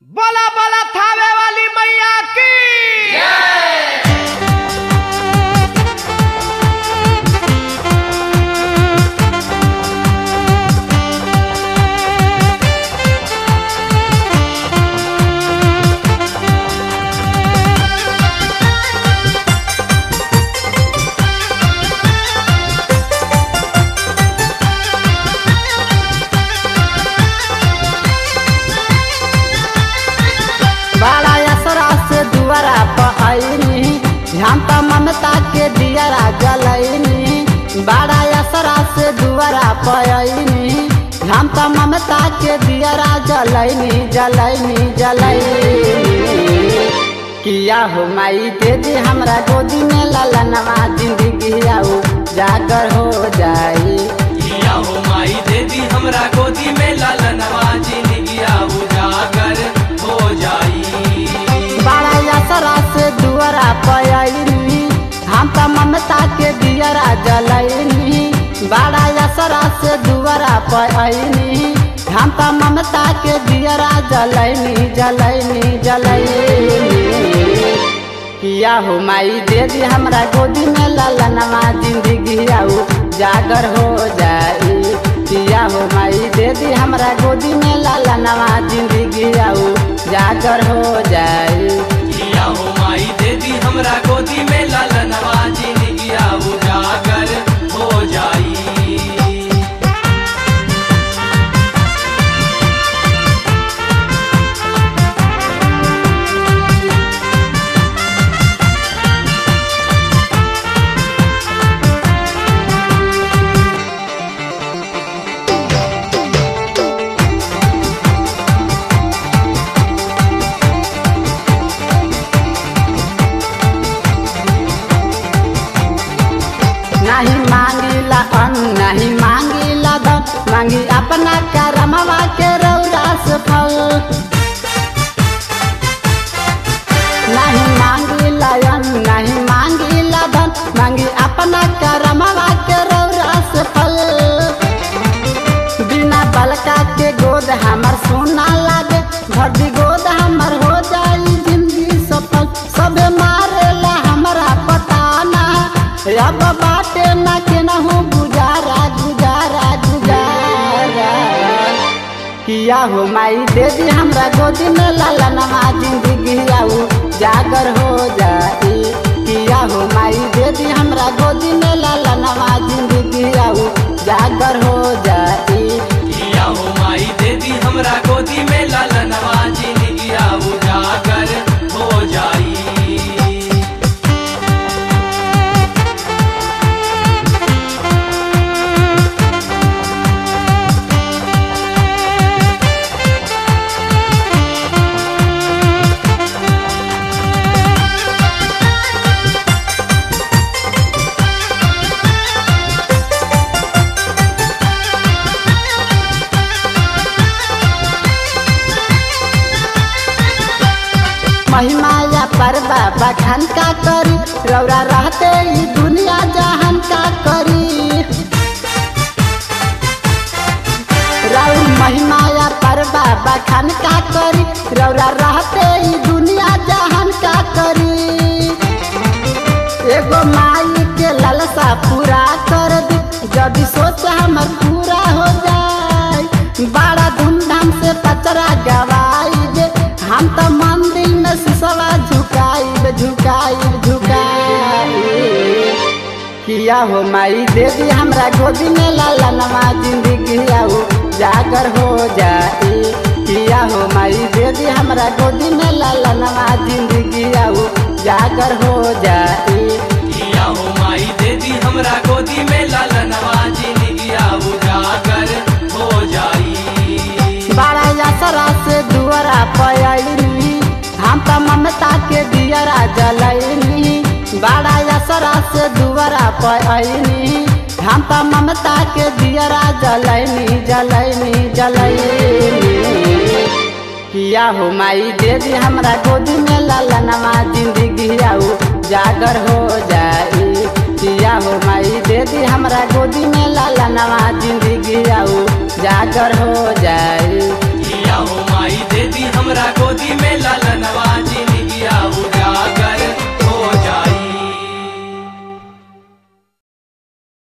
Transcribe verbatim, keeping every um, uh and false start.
बोला बोला थावे वाली मैया की हम तो ममता के दियरा जलैनी बड़ा असरा से दुआरा पयनी हम तो ममता के दियरा जलैनी जलैनी जलैनी किया हो माई दे दी हमरा गोदी में ललनवा जिंदगी आऊ जागर हो जाई किया हो माई दे दी हमरा गोदी में ललनवा जिंदगी आऊ जागर हो जाई बड़ा असरा से दुआरा पयनी हम तो ममता के दियरा जलैनी बड़ा असरा से दुआरा पयनी हम तो ममता के दियरा जलैनी जलैनी जलैनी किया हो माई दे दी हमरा गोदी में ललनवा जिंदगी आऊ जागर हो जाई किया हो माई दे दी हमरा गोदी में ललनवा जिंदगी आऊ जागर हो जाई किया हो माई दे दी हमरा गोदी में ललनवा जिंदगी आऊ जागर हो जाई नहीं मांगीला अन्न नहीं मांगीला धन मांगी अपना करमवा के रौरा से फल नहीं मांगीला अन्न नहीं मांगीला धन मांगी अपना करमवा के रौरा से फल बिना बलका के गोद हमर सोना लागे भर दी गोद हमर हो जाई जिंदगी सफल सबे मारेला हमरा पता ना अब बाटे ना के ना हो गुजारा गुजारा गुजारा किया हो माई दे दी हमरा गोदी में ललनवा जिंदगी आऊ जागर हो जाई किया हो माई दे दी हमरा गोदी में ललनवा जिंदगी आऊ जागर हो जाई किया हो माई दे दी हमरा गोदी में ललनवा जिंदगी आऊ जागर हो जाई महिमाया पर बाबा खान का करी रौरा रहते ही दुनिया जहान का करी राउर महिमाया पर बाबा खान का करी रौरा रहते ही दुनिया जहान का करी एगो माई के ललसा पूरा कर दी जदि सोच हमर पूरा हो जाए बड़ा धूमधाम से पचरा गवाई दे हम तो मंदिर में सिसवा झुकाई झुकाई झुकाई किया हो माई दे दी हमरा गोदी में ललनवा जिंदगी आऊ जागर हो जाई किया हो माई दे दी हमरा गोदी में ललनवा जिंदगी आऊ जागर हो जाई किया हो माई दे दी हमरा गोदी में ललनवा जिंदगी आऊ जागर हो जाई बड़ा असरा से दुआरा पयनी हम तो ममता के दियरा जलैनी बड़ा असरा से दुआरा पयनी हम तो ममता के दियरा जलैनी जलैनी जलैनी किया हो माई दे दी हमरा गोदी में ललनवा जिंदगी आऊ जागर हो जाई किया हो माई दे दी हमरा गोदी में ललनवा जिंदगी आऊ जागर हो जाई।